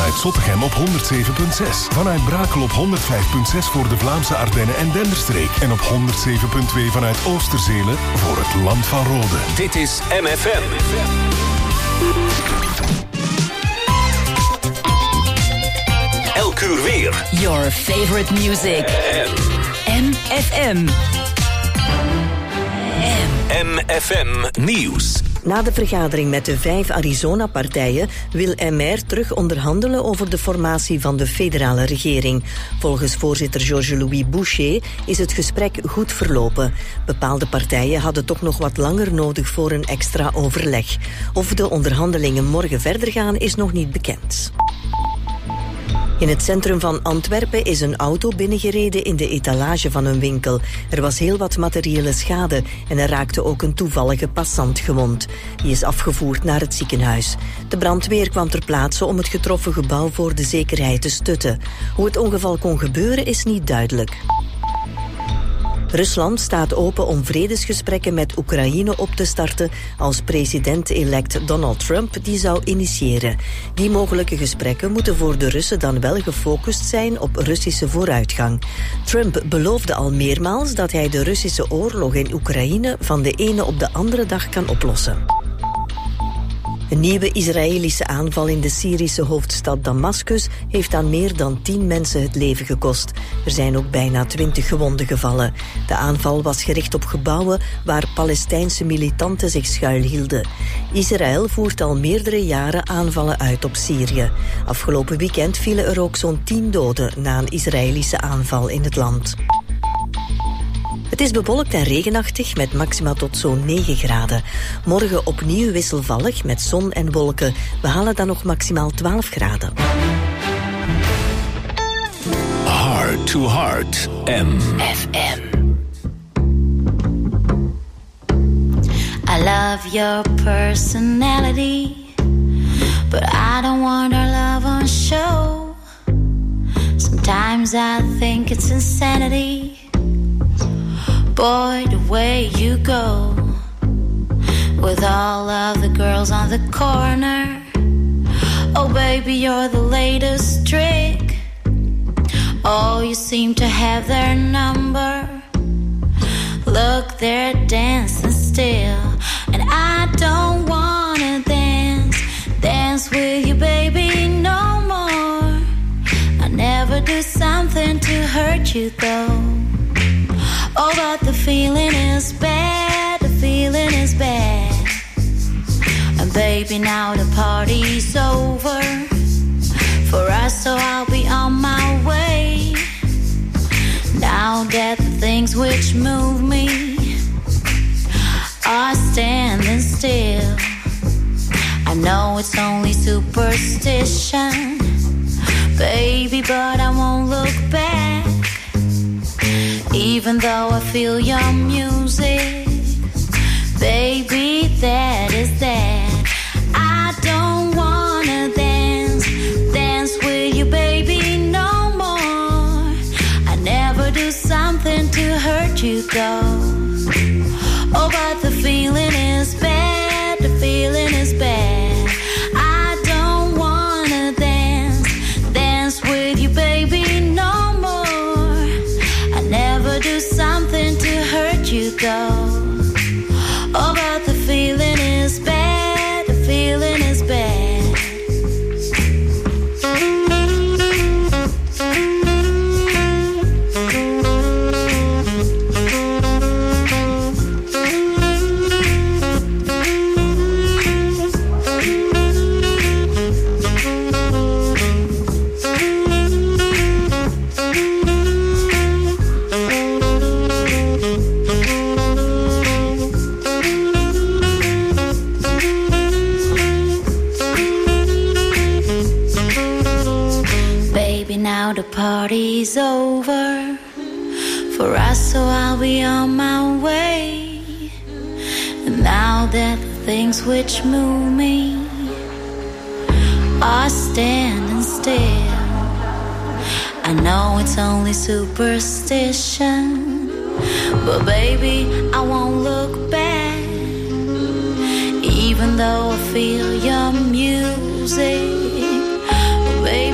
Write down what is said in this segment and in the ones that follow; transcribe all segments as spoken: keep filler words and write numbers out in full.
vanuit Zottegem op honderd zeven komma zes. Vanuit Brakel op honderd vijf komma zes voor de Vlaamse Ardennen en Denderstreek. En op honderd zeven komma twee vanuit Oosterzelen voor het Land van Rode. Dit is M F M. Elk uur weer. Your favorite music. M F M. M F M Nieuws. Na de vergadering met de vijf Arizona-partijen wil M R terug onderhandelen over de formatie van de federale regering. Volgens voorzitter Georges-Louis Boucher is het gesprek goed verlopen. Bepaalde partijen hadden toch nog wat langer nodig voor een extra overleg. Of de onderhandelingen morgen verder gaan is nog niet bekend. In het centrum van Antwerpen is een auto binnengereden in de etalage van een winkel. Er was heel wat materiële schade en er raakte ook een toevallige passant gewond. Die is afgevoerd naar het ziekenhuis. De brandweer kwam ter plaatse om het getroffen gebouw voor de zekerheid te stutten. Hoe het ongeval kon gebeuren is niet duidelijk. Rusland staat open om vredesgesprekken met Oekraïne op te starten als president-elect Donald Trump die zou initiëren. Die mogelijke gesprekken moeten voor de Russen dan wel gefocust zijn op Russische vooruitgang. Trump beloofde al meermaals dat hij de Russische oorlog in Oekraïne van de ene op de andere dag kan oplossen. Een nieuwe Israëlische aanval in de Syrische hoofdstad Damascus heeft aan meer dan tien mensen het leven gekost. Er zijn ook bijna twintig gewonden gevallen. De aanval was gericht op gebouwen waar Palestijnse militanten zich schuilhielden. Israël voert al meerdere jaren aanvallen uit op Syrië. Afgelopen weekend vielen er ook zo'n tien doden na een Israëlische aanval in het land. Het is bewolkt en regenachtig met maxima tot zo'n negen graden. Morgen opnieuw wisselvallig met zon en wolken. We halen dan nog maximaal twaalf graden. Heart to Heart, M F M. I love your personality, but I don't want our love on show. Sometimes I think it's insanity. Boy, the way you go with all of the girls on the corner. Oh, baby, you're the latest trick. Oh, you seem to have their number. Look, they're dancing still, and I don't wanna dance, dance with you, baby, no more. I never do something to hurt you, though. Oh, but the feeling is bad, the feeling is bad. And baby, now the party's over for us, so I'll be on my way. Now that the things which move me are standing still, I know it's only superstition, baby, but I won't look back. Even though I feel your music, baby, that is that. I don't wanna dance, dance with you, baby, no more. I never do something to hurt you, though. Oh, but the feeling is bad, the feeling is bad. I don't wanna dance, dance with you, baby, no more. I never do something to hurt you, though. Oh, but the feeling is bad, the feeling is bad. Now the party's over for us, so I'll be on my way. And now that the things which move me are standing still, I know it's only superstition, but baby, I won't look back. Even though I feel your music, baby,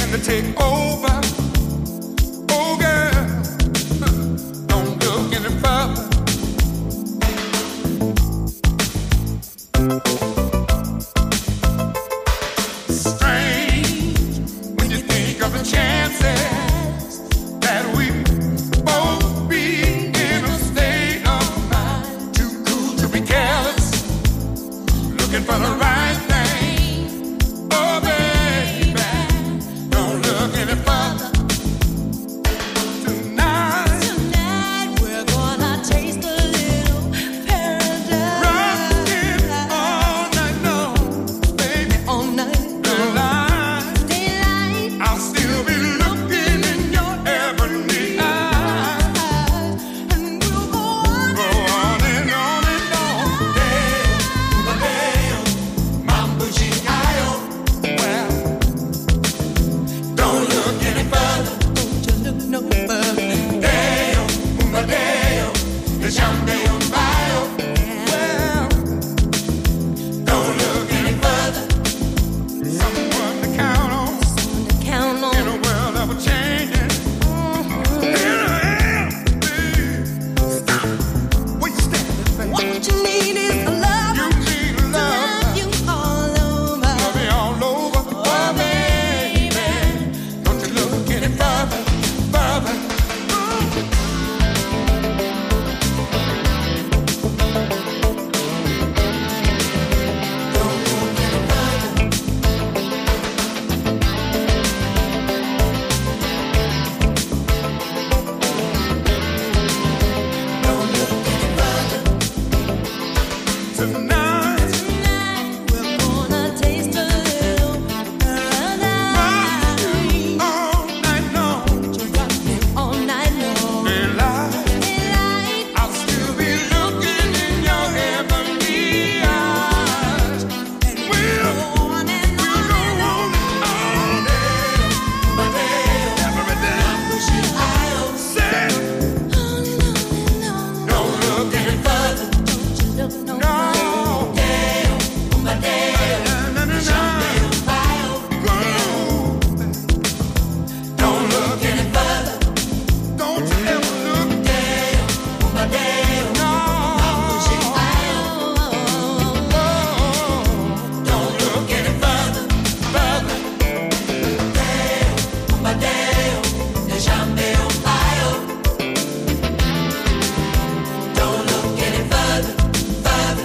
begin to take over. Oh girl, don't look any further. Strange when you think of the chances that we both be in a state of mind, too cool to be careless, looking for the right thing. Oh baby, don't look any further. Tonight, tonight we're gonna taste a little paradise. Rockin' all night long, baby, all night long. Daylight, I'll still be looking in your ebony eyes, and we'll go on, go on and on and on. Damn, damn, mambo G-I-O. Well, don't look any further. Don't you look no further. Damn, damn, the champagne bio. Well, don't look any further. Someone to count on. Someone to count on. In a world ever changing. In a hell, stop. What you standing for? What you need is a love. You need a love. Love you all over. Love me all over. Oh, baby. Don't you look any further, further. Don't look any further. Don't look any further. Tonight, tonight we're gonna taste a little paradise. All night long, you rock me all night long. Daylight, daylight, I'll still be looking in your ebony eyes, and we'll go on and on and on all day, but every day. I say, don't look any further. Don't you look no further. Don't look any further. Don't you ever look. No. Don't look any further, further. Don't look any further, further.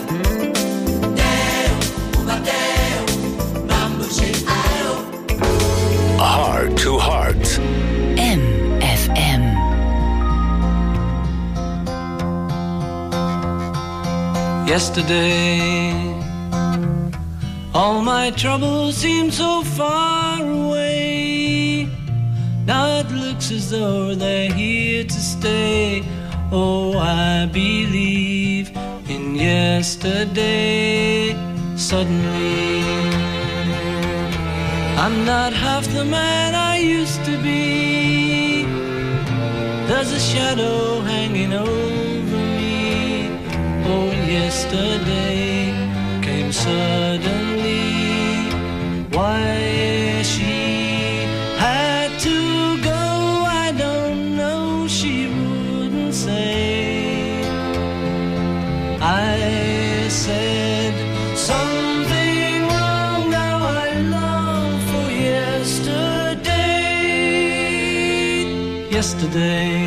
Heart to Heart. M F M. Yesterday, all my troubles seemed so far away. Now it looks as though they're here to stay. Oh, I believe in yesterday. Suddenly, I'm not half the man I used to be. There's a shadow hanging over me. Oh, yesterday came suddenly. Why she had to go, I don't know. She wouldn't say. I said something wrong. Now I long for yesterday. Yesterday,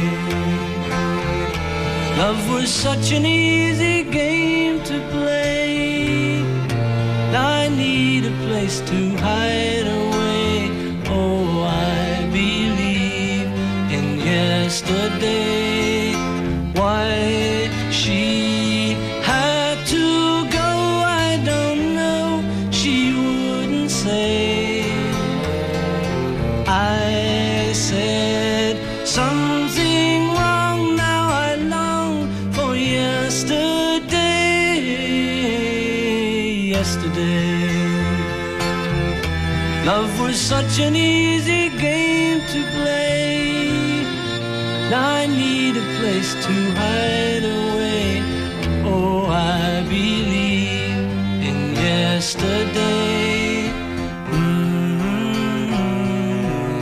love was such an easy game to play. Now I need a place to hide away. Oh, I believe in yesterday. Why she had to go, I don't know. She wouldn't say. I said something wrong. Now I long for yesterday. Yesterday, love was such an easy game to play. Now I need a place to hide away. Oh, I believe in yesterday. Mm-hmm.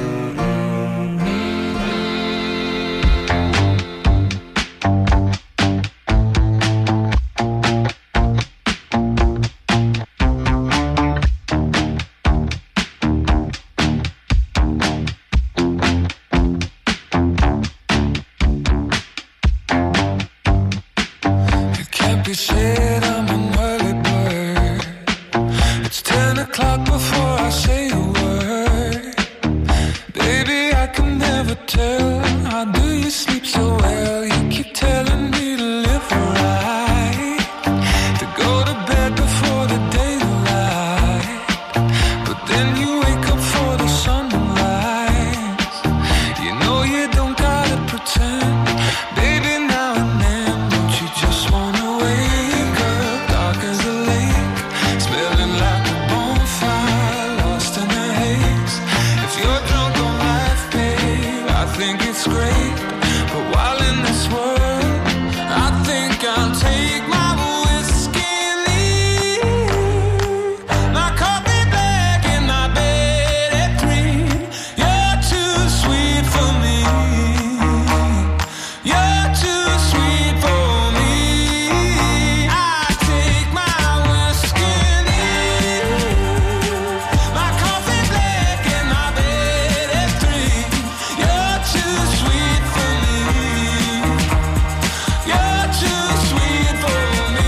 tell, how do you sleep so well? You keep telling me to live right, to go to bed before the daylight, but then you wake up for the sunrise. You know you don't gotta pretend, baby, now and then. Don't you just wanna wake up dark as a lake, smelling like a bonfire, lost in a haze. If you're drunk on life, babe, I think it's great, but while in this world, I think I'll take my whiskey and leave my coffee black in my bed at three. You're too sweet for me. You're too sweet for me. I take my whiskey and leave my coffee black in my bed at three. You're too sweet for me. You're too sweet for me.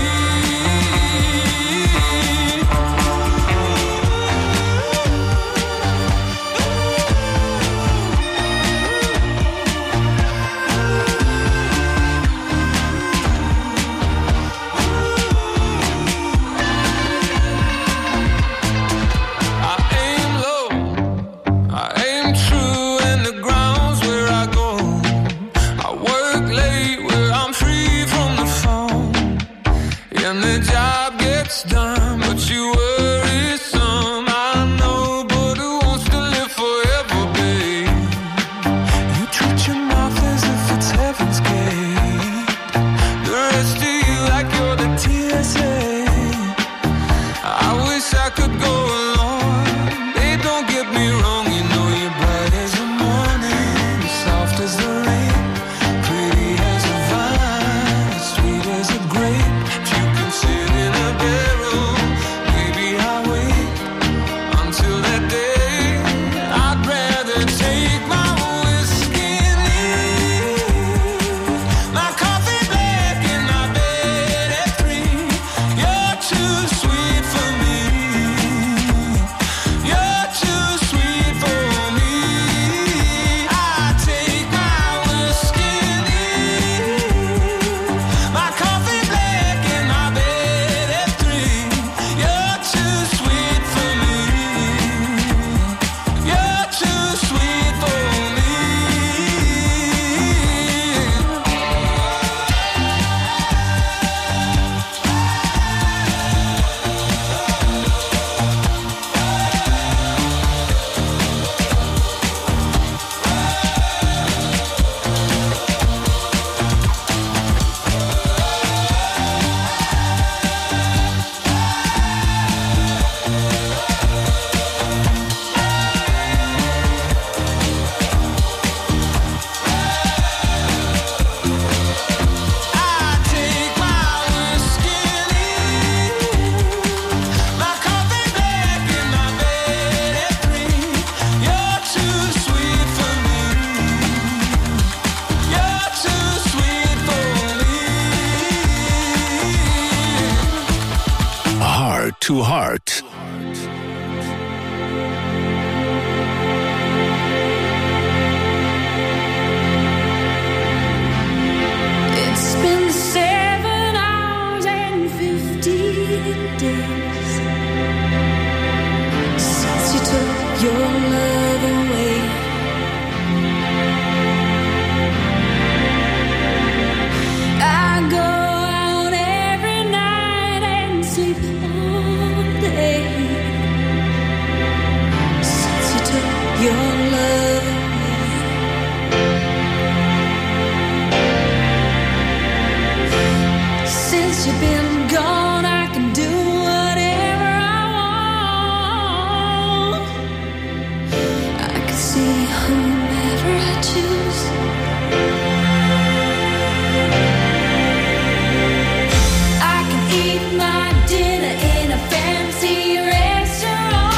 I aim low, I aim true, and the ground's where I go. I work late where I'm free from the phone, and the job gets done, but you worry some. I know, but who wants to live forever, babe? You treat your mouth as if it's heaven's gate. The rest of you like you're the T S A. I wish I could go along. Babe, don't get me wrong, you know you're bright as the morning, soft as the rain, pretty as a vine, sweet as a grape. If you can sit in a barrel, maybe I'll wait until that day. I'd rather take my whiskey and leave my coffee black in my bed at three. You're too sweet for me. You're too sweet for me. I take my whiskey and leave my coffee black in my bed at three. You're too sweet for me. You're too sweet for me. I take my whiskey and leave my coffee black in my bed at three. You're too sweet for me. You're too sweet for me. Heart to Heart. It's been seven hours and fifteen days since you took your love away. I go out every night and sleep all day since you took your love away. Since you've been gone, I can do whatever I want. I can see whomever I choose. I can eat my dinner in a fancy restaurant,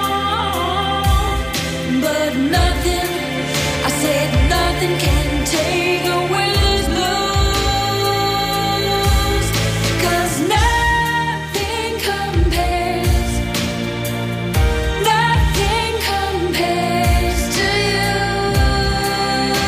but nothing, I said nothing can take away this blues. 'Cause nothing compares, nothing compares to you.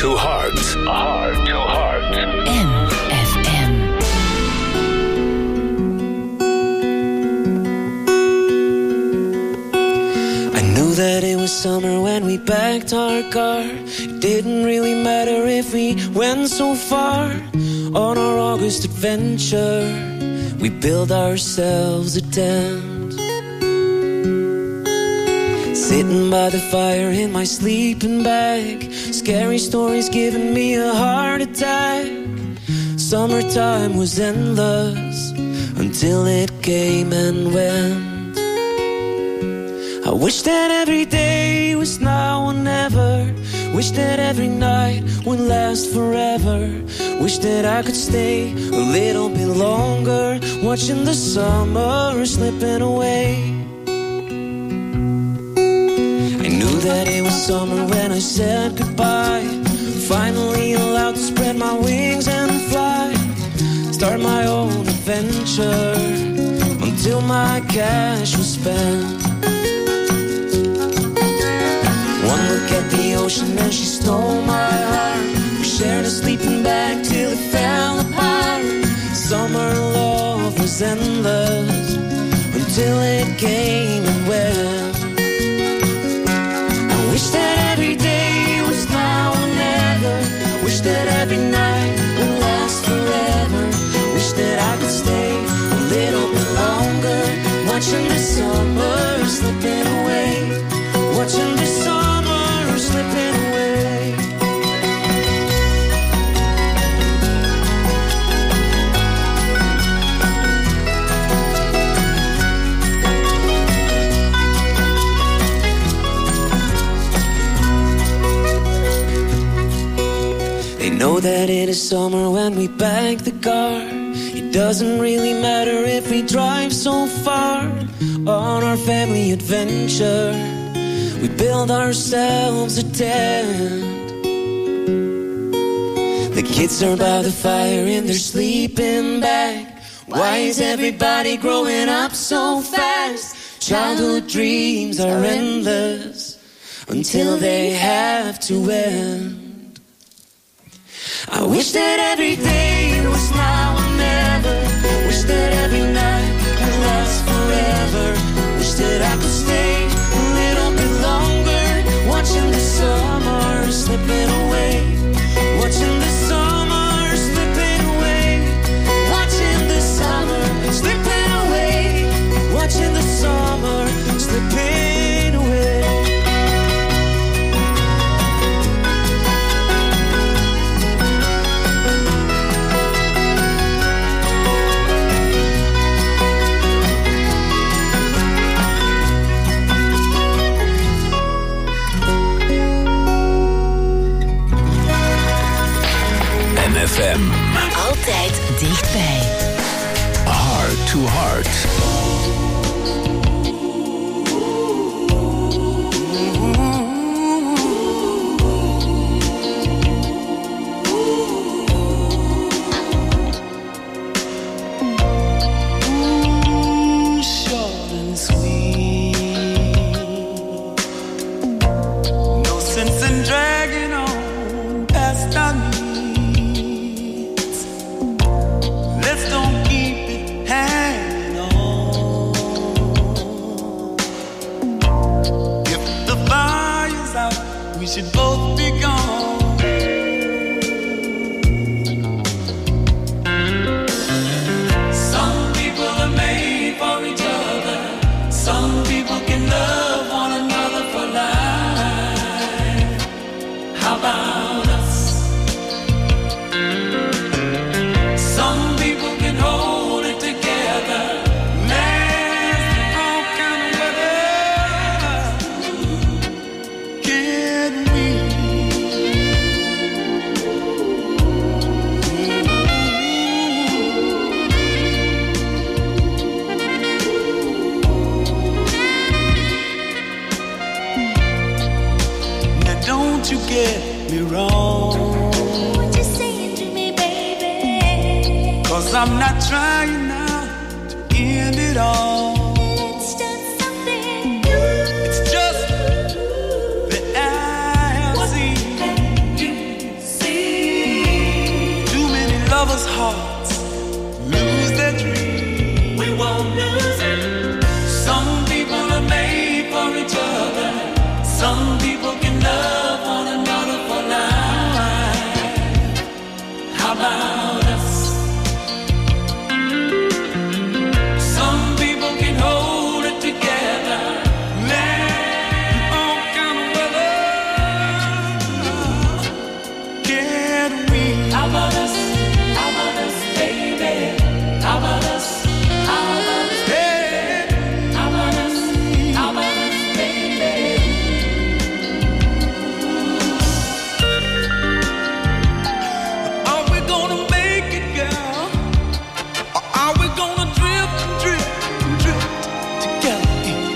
to Heart. Heart to Heart. M F M. I knew that it was summer when we packed our car. It didn't really matter if we went so far. On our August adventure, we built ourselves a tent. Sitting by the fire in my sleeping bag, scary stories giving me a heart attack. Summertime was endless until it came and went. I wish that every day was now or never. Wish that every night would last forever. Wish that I could stay a little bit longer, watching the summer slipping away. I knew that it was summer when I said goodbye. Finally allowed to spread my wings and fly. Start my own adventure until my cash was spent. One look at the ocean and she stole my heart. We shared a sleeping bag till it fell apart. Summer love was endless until it came and went. I wish that every day was now or never. Wish that every night would last forever. Wish that I could stay a little bit longer, watching the summer slipping away. Watching the summer slipping away. They know that it is summer when we pack the car. It doesn't really matter if we drive so far. On our family adventure, we build ourselves a tent. The kids are by the fire in their sleeping bag. Why is everybody growing up so fast? Childhood dreams are endless until they have to end. I wish that every day was now or never. Wish that every night would last forever. Wish that I could stay a little bit longer, watching the summer slipping away. Watching the summer slipping away. Watching the summer slipping away. Watching the summer slipping away. F M. Altijd dichtbij. Heart to Heart. Short and sweet. No sense in dragging on past our knees. Don't keep it hanging on. If the fire's out, we should both be gone. Some people are made for each other. Some people can love one another for life. How about us? Some people can hold it together, last all kind of weather. Can we? Now don't you get me wrong. What you saying to me, baby? 'Cause I'm not trying now to end it all. It's just something new. It's just that I have seen hearts lose their dream. We won't lose it. Some people are made for each other. Some people can love one another for life. How about us? Some people can hold it together. Land all kind of weather. Can we? How about us? How about us, baby? How about us? How about us, baby? How about us? How about us, baby? Are we gonna make it, girl? Or are we gonna drift and drift and drift together?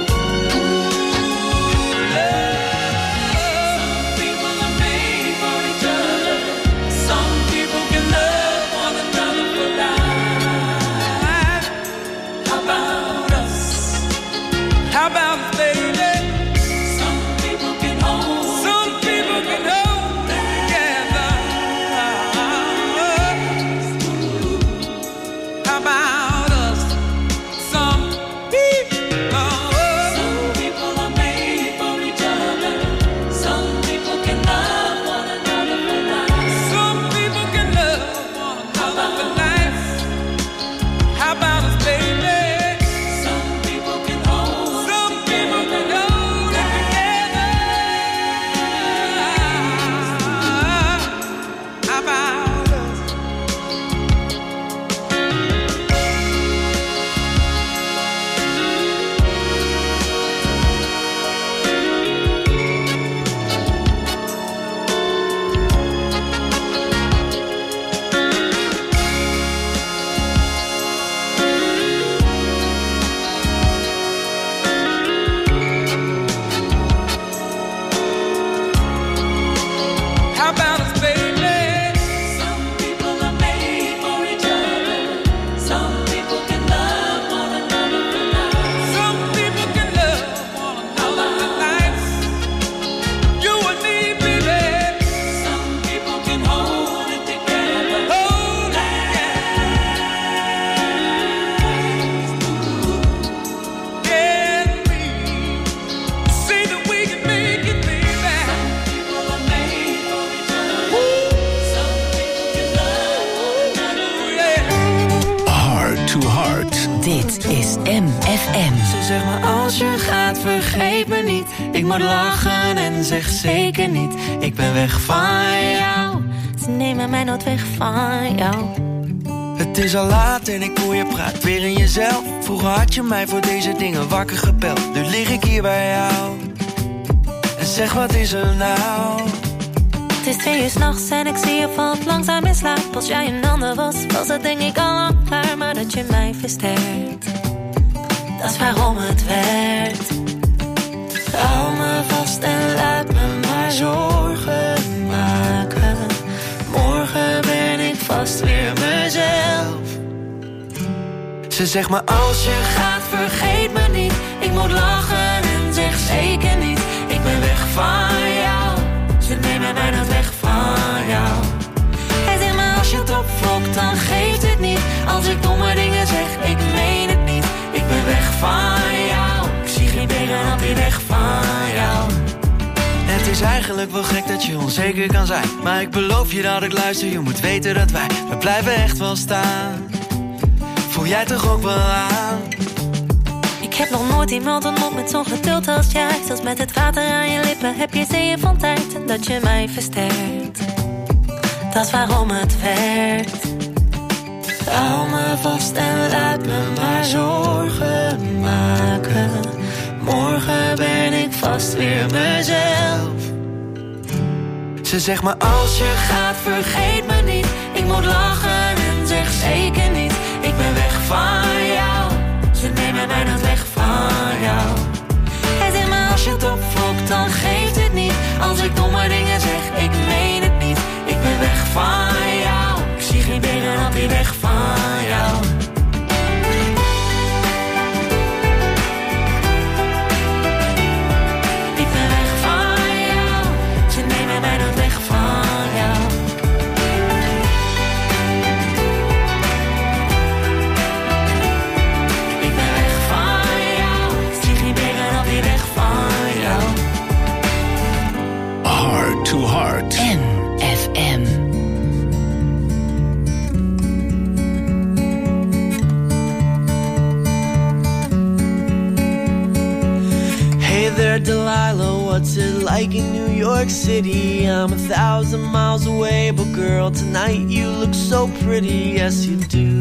Some people are made for each other. Some people can love one another for life. How about us? How about us, baby? Some people can hold. Some people can hold it together. How about us? Some people. Some people are made for each other. Some people can love one another for life. Some people can love one another for life. How about us, baby? Some people can hold. Some people can hold it together. How about us? How about us, baby? Some people are made for each other. Some people can love one another for life. Some people can love one another for life. You and me, baby. Some people can hold it together. Hold it together. Can we see that we can make it, baby? Some people are made for each other. Some people can love one another. Yeah. Heart to Heart. Dit is M F M. Ze zegt maar als je gaat vergeet me niet. Ik moet lachen en zeg zeker niet. Ik ben weg van jou. Ze nemen mij nooit weg van jou. Het is al laat en ik hoor je praat weer in jezelf. Vroeger had je mij voor deze dingen wakker gebeld. Nu lig ik hier bij jou. En zeg wat is er nou? Het is twee uur 's nachts en ik zie je valt langzaam in slaap. Als jij een ander was, was het denk ik al lang klaar. Maar dat je mij versterkt, dat is waarom het werkt. Hou me vast en laat me maar zorgen maken. Morgen ben ik vast weer mezelf. Ze zegt maar als je gaat vergeet me niet. Ik moet lachen en zeg zeker niet. Ik ben weg van jou. Ze nemen mij nooit weg van jou. Hij zegt maar als je het opvlokt dan geeft het niet. Als ik domme dingen zeg, ik meen het niet. Ik ben weg van jou. Ik zie geen tegenhand weg van jou. Het is eigenlijk wel gek dat je onzeker kan zijn. Maar ik beloof je dat ik luister. Je moet weten dat wij, we blijven echt wel staan. Voel jij toch ook wel aan? Ik heb nog nooit iemand ontmoet met zo'n geduld als jij. Zelfs met het water aan je lippen heb je zeeën van tijd. En dat je mij versterkt, dat is waarom het werkt. Hou me vast en laat me maar zorgen maken. Morgen ben ik vast weer mezelf. Ze zegt maar als je gaat vergeet me niet. Ik moet lachen en zeg zeker niet. Ik ben weg van jou. Ze nemen mij nooit weg van jou. Hij zegt maar als je het opvlokt dan geeft het niet. Als ik domme dingen zeg, ik meen het niet. Ik ben weg van jou. Ik zie geen tegenhand die weg van jou. Ik ben weg van jou. Ze nemen mij nooit weg van jou. there, Delilah, what's it like in New York City? I'm a thousand miles away, but girl, tonight you look so pretty, yes you do.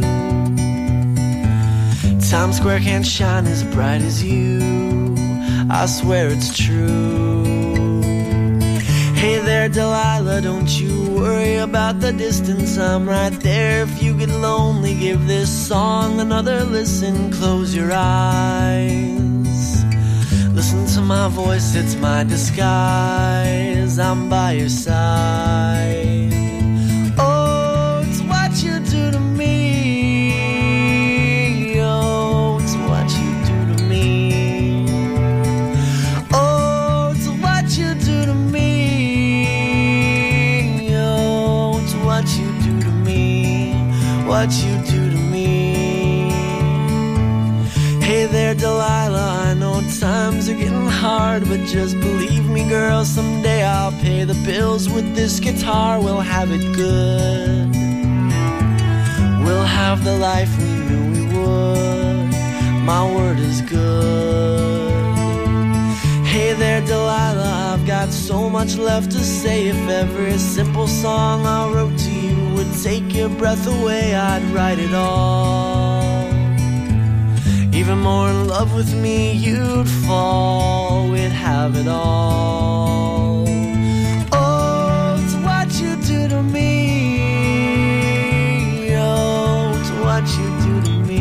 Times Square can't shine as bright as you, I swear it's true. Hey there, Delilah, don't you worry about the distance, I'm right there. If you get lonely, give this song another listen. Close your eyes, listen to my voice, it's my disguise. I'm by your side. Oh, it's what you do to me. Oh, it's what you do to me. Oh, it's what you do to me. Oh, it's what you do to me. What you do to me. Hey there, Delilah, I know times are getting hard, but just believe me, girl, someday I'll pay the bills with this guitar. We'll have it good. We'll have the life we knew we would. My word is good. Hey there, Delilah, I've got so much left to say. If every simple song I wrote to you would take your breath away, I'd write it all. Even more in love with me you'd fall, we'd have it all. Oh, it's what you do to me. Oh, it's what you do to me.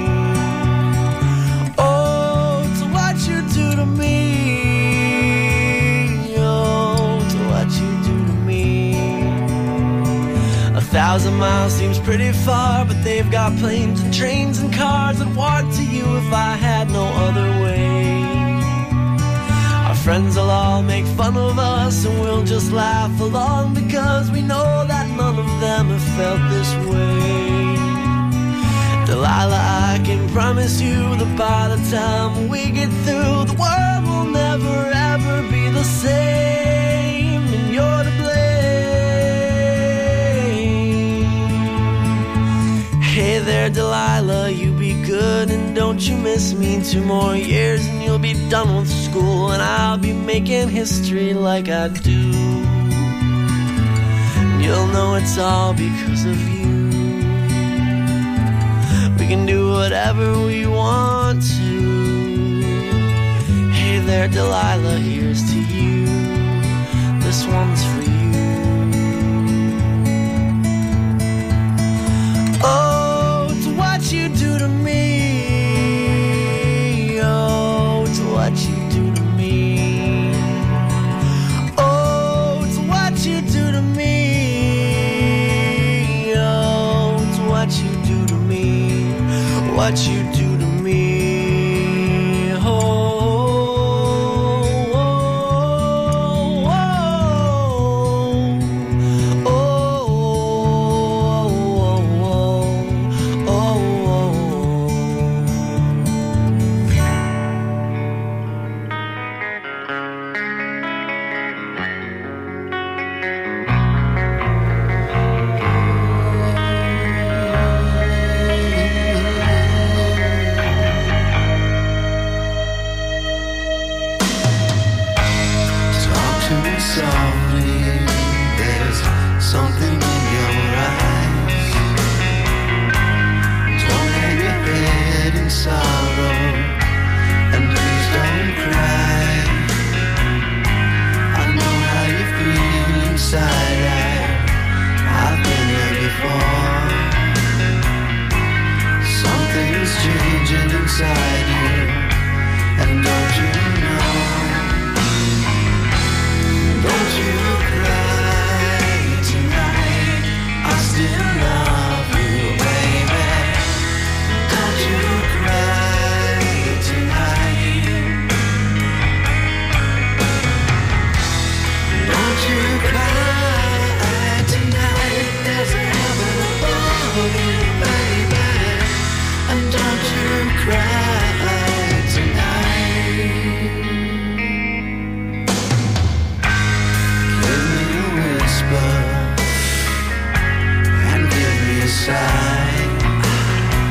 Oh, it's what you do to me. Oh, it's what you do to me. A thousand miles seems pretty far, but they've got planes and trains and cars that walk to you if I had no other way. Our friends will all make fun of us and we'll just laugh along, because we know that none of them have felt this way. Delilah, I can promise you that by the time we get through, the world will never ever be the same, and you're to blame. Hey there, Delilah, you be good and don't you miss me. Two more years and you'll be done with school, and I'll be making history like I do. And you'll know it's all because of you. We can do whatever we want to. Hey there, Delilah, here's to you. This one's for you. Oh, it's what you do to me. Oh, it's what you do to me. Oh, it's what you do to me. Oh, it's what you do to me. What you do to me. Oh.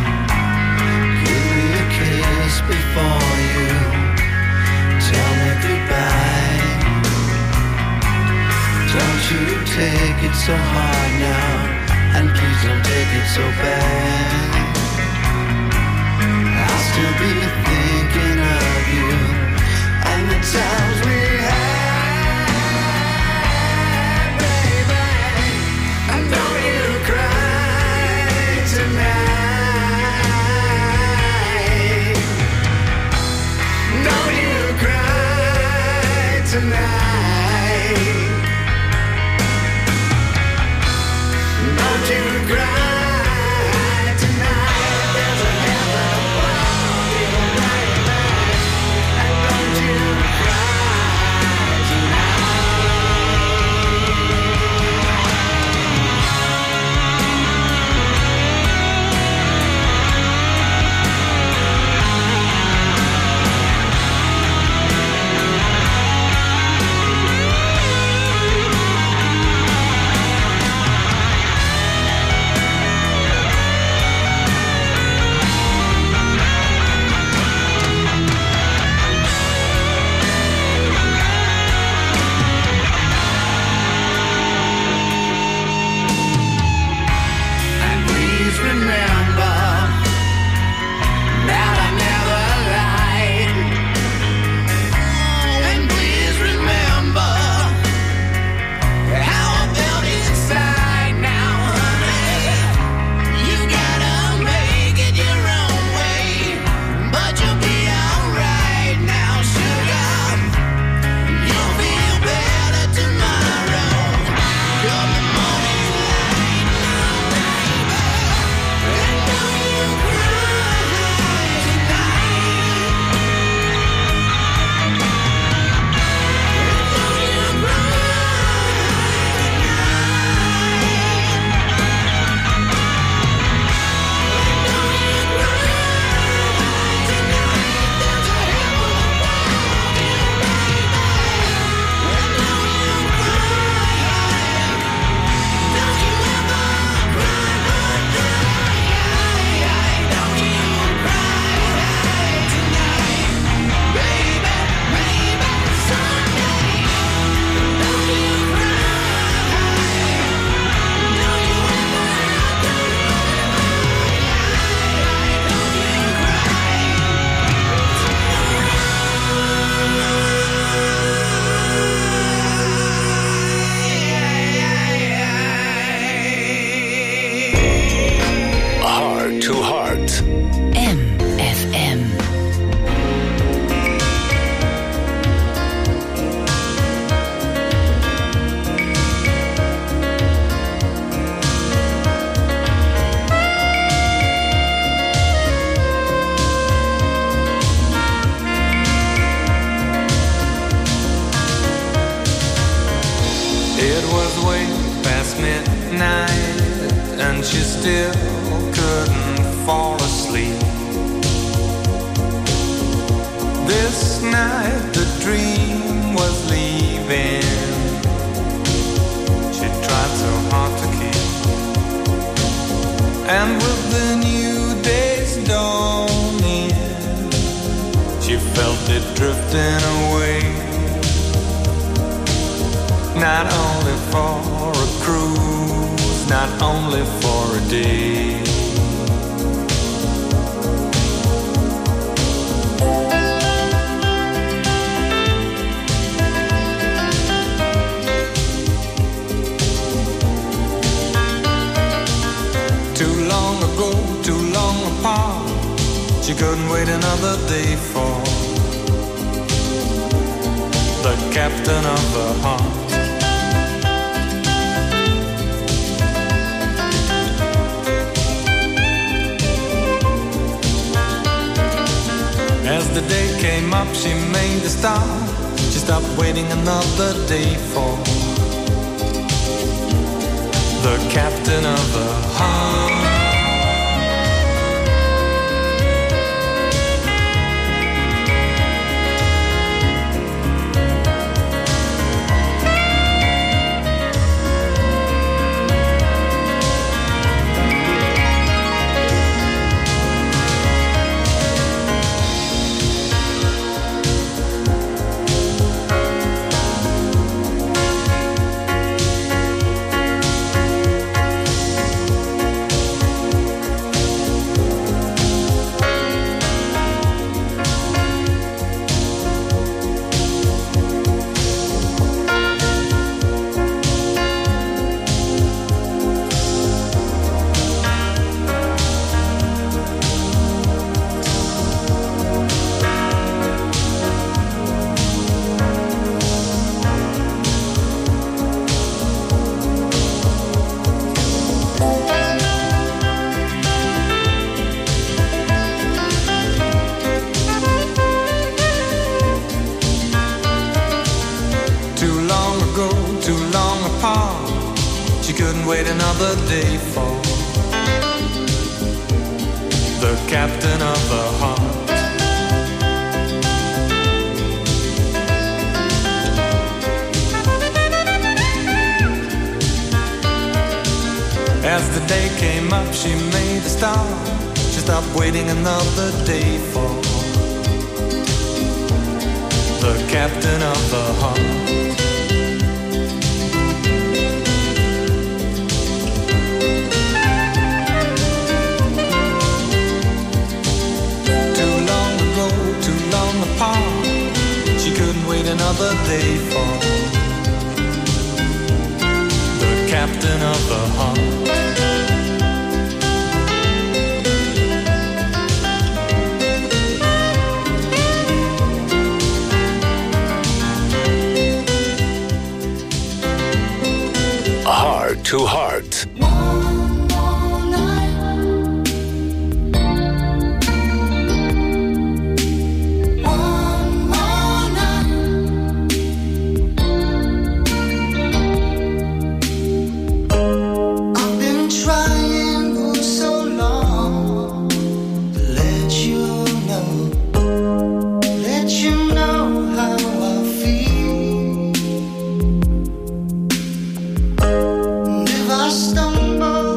Before you tell me take it so hard now, and please don't take it so bad. I'll still be thinking of you and the times we had, baby. And don't you cry tonight. Don't you cry tonight. Don't you cry. she couldn't wait another day for the captain of the heart. As the day came up, she made a start. She stopped waiting another day for the captain of the heart. Too long ago, too long apart, she couldn't wait another day for the captain of the heart. Heart to Heart. Stumble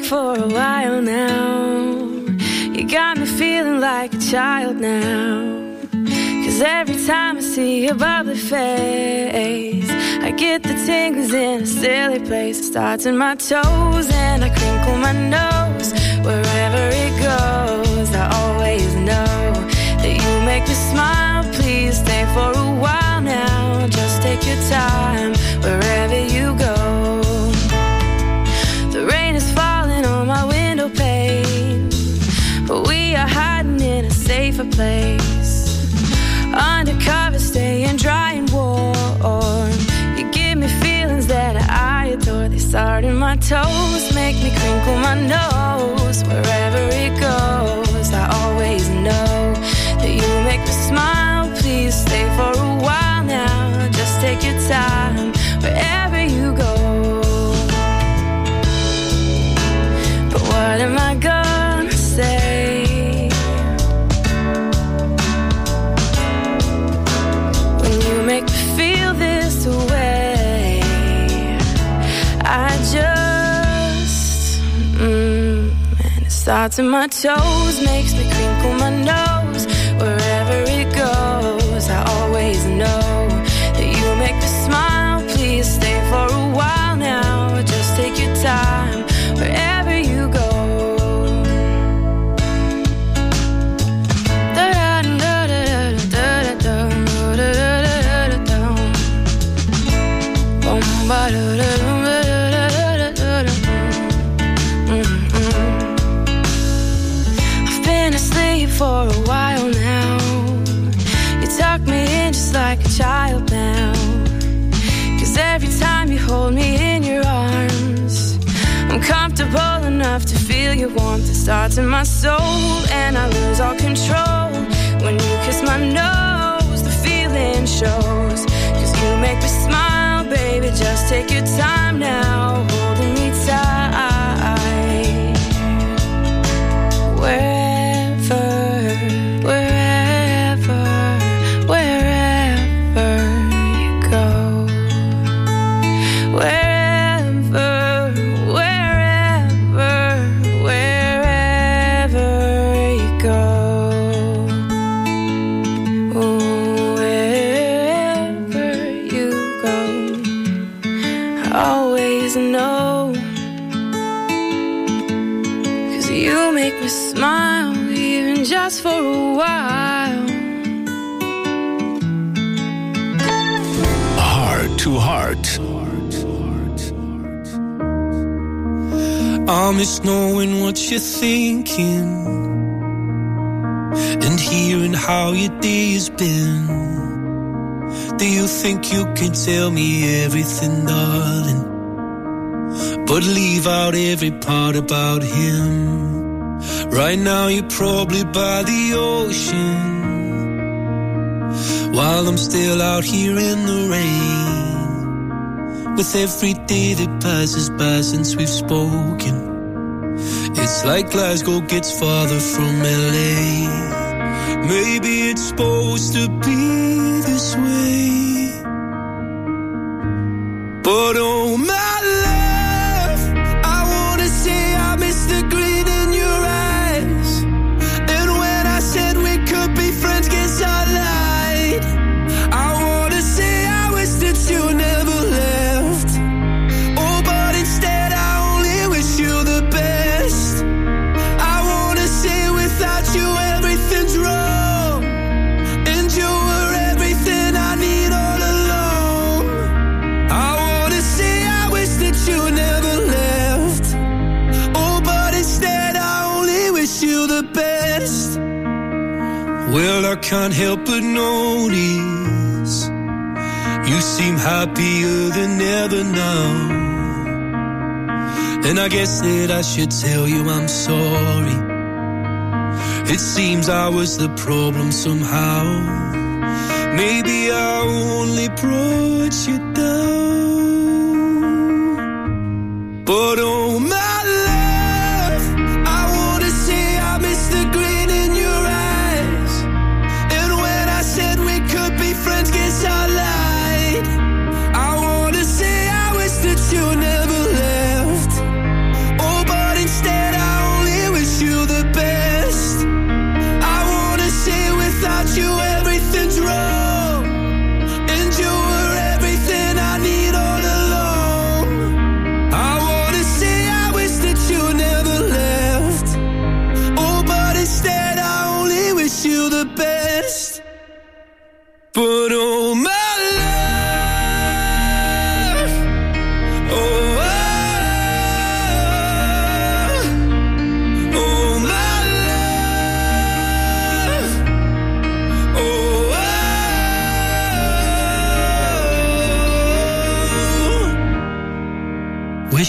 for a while now. You got me feeling like a child now. Cause every time I see your bubbly face, I get the tingles in a silly place. It starts in my toes and I crinkle my nose. Wherever it goes, I always know that you make me smile. Please stay for a while now. Just take your time wherever you go. The rain is falling on my window pane, but we are hiding in a safer place. Undercover, staying dry and warm. You give me feelings that I adore. They start in my toes, make me crinkle my nose. Wherever it goes, I always know that you make me smile. Please stay for a while now. Just take your time wherever you go. But what am I gonna say? Make me feel this way. I just mm, and it starts in my toes, makes me crinkle my nose. Wherever it goes, I always know that you make me smile. Please stay for a while now. Just take your time wherever you go. I've been asleep for a while now. You tuck me in just like a child now. Cause every time you hold me in your arms, I'm comfortable enough to feel your warmth. It starts in my soul and I lose all control. When you kiss my nose, the feeling shows. Cause you make me smile, baby, just take your time now, holding me tight. Wherever, wherever, wherever you go. Wherever, wherever, wherever you go. Wherever you go. Always know, cause you make me smile, even just for a while. Heart to Heart. I miss knowing what you're thinking and hearing how your day has been. Do you think you can tell me everything, darling, but leave out every part about him? Right now you're probably by the ocean, while I'm still out here in the rain. With every day that passes by since we've spoken, it's like Glasgow gets farther from L A. Maybe it's supposed to be this way, but oh my love, I wanna say I miss the grin in your eyes. And when I said we could be friends, guess I lied. I wanna say I wish that you never left. Oh, but instead I only wish you the best. I wanna say without you everything's wrong, and you were everything I need all along. I wanna say I wish that you never left. Oh, but instead I only wish you the best. Well, I can't help but notice you seem happier than ever now. And I guess that I should tell you I'm sorry. It seems I was the problem somehow. Maybe I only brought you down. But oh my love, I wanna say I miss the grin in your eyes. And when I said we could be friends, guess I lied. I wanna say I wish that you never left. Oh, but instead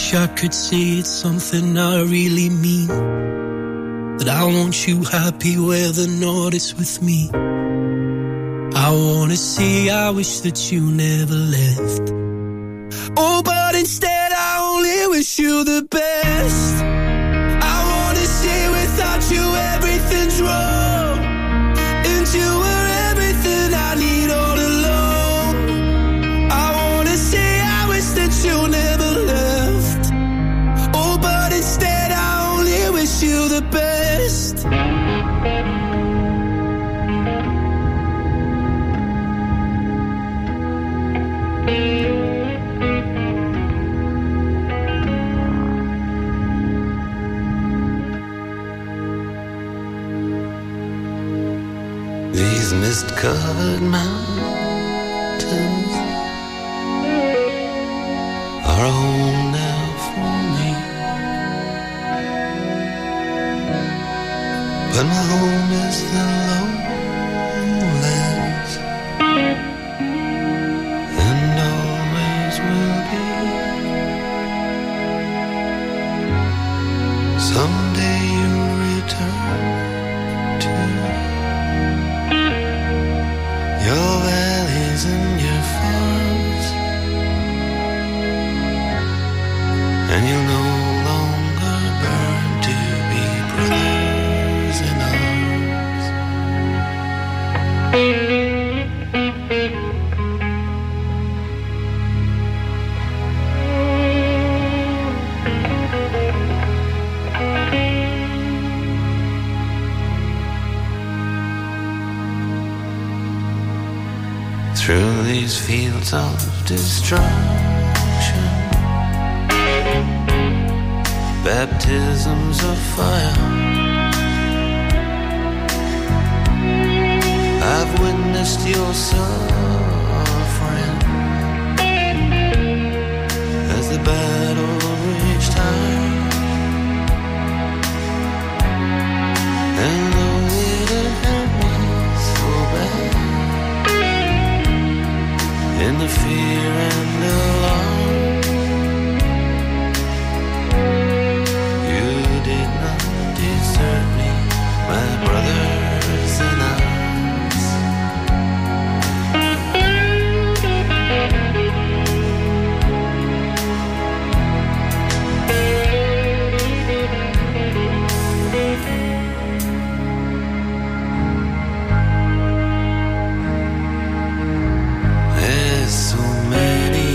wish I could say it's something I really mean, that I want you happy where the north is with me. I wanna say I wish that you never left. Oh, but instead I only wish you the best. I wanna say without you everything's wrong, and you were everything I need all along. I wanna say I wish that you never left. Oh, but instead I only wish you the best. These mist-covered mountains are a home now for me, but my home is the lowlands, and always will be. Someday you'll return to your valleys and your farms, and you'll no longer burn to be brothers in arms. Through these fields of destruction, baptisms of fire, I've witnessed your suffering as the battle reached high. And though it had hurt me so bad, in the fear and alarm, you did not desert me, my brothers in arms. There's so many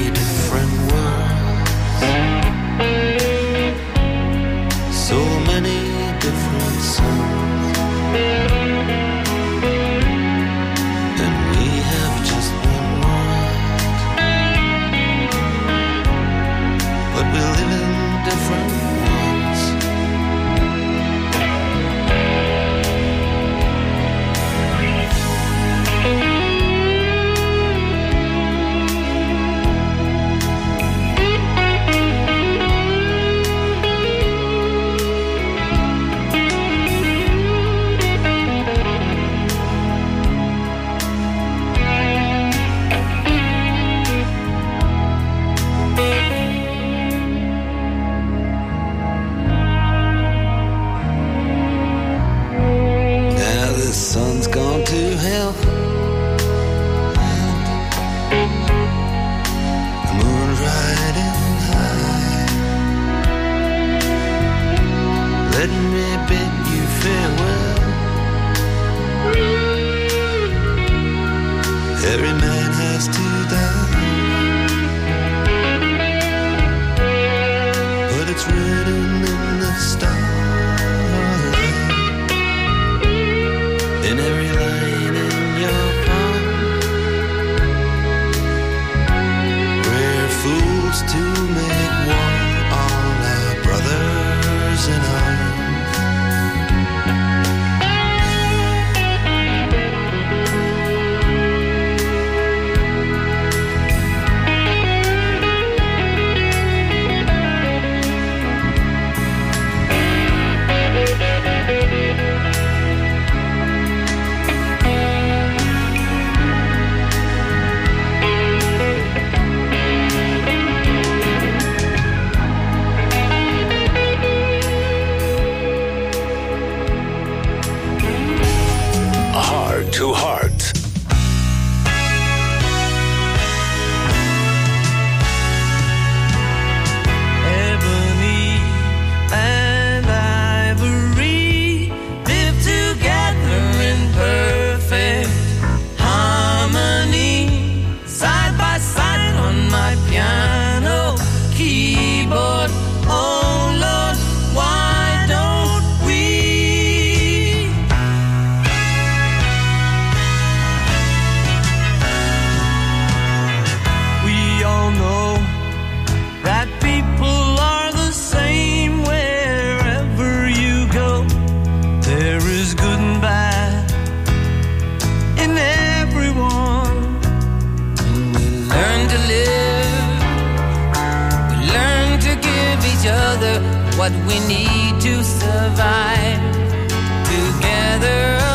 what we need to survive together.